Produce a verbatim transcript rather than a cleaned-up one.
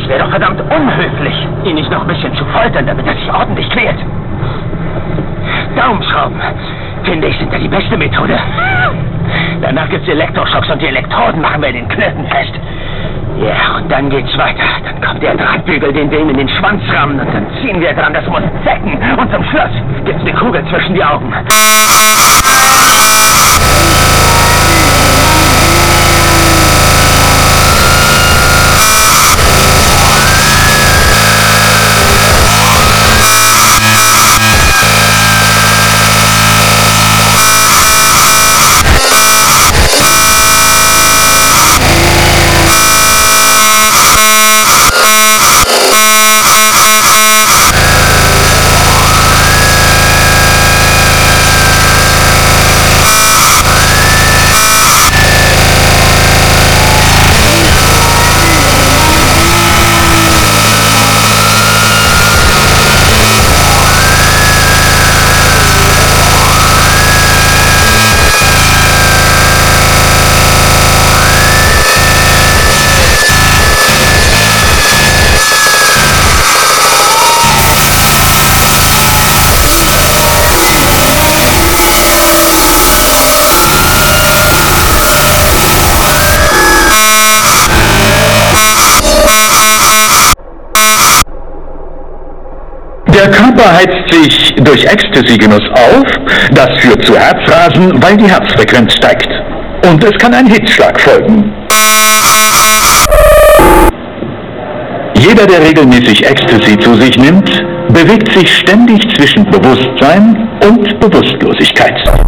wäre doch verdammt unhöflich, ihn nicht noch ein bisschen zu foltern, damit er sich ordentlich quält. Daumenschrauben, finde ich, sind ja die beste Methode. Danach gibt's Elektroschocks und die Elektroden machen wir in den Knöten fest. Ja, yeah, und dann geht's weiter. Dann kommt der Drahtbügel, den wir ihm in den Schwanz rammen und dann ziehen wir dran, das muss zecken. Und zum Schluss gibt's eine Kugel zwischen die Augen. Der Körper heizt sich durch Ecstasy-Genuss auf, das führt zu Herzrasen, weil die Herzfrequenz steigt. Und es kann ein Hitzschlag folgen. Jeder, der regelmäßig Ecstasy zu sich nimmt, bewegt sich ständig zwischen Bewusstsein und Bewusstlosigkeit.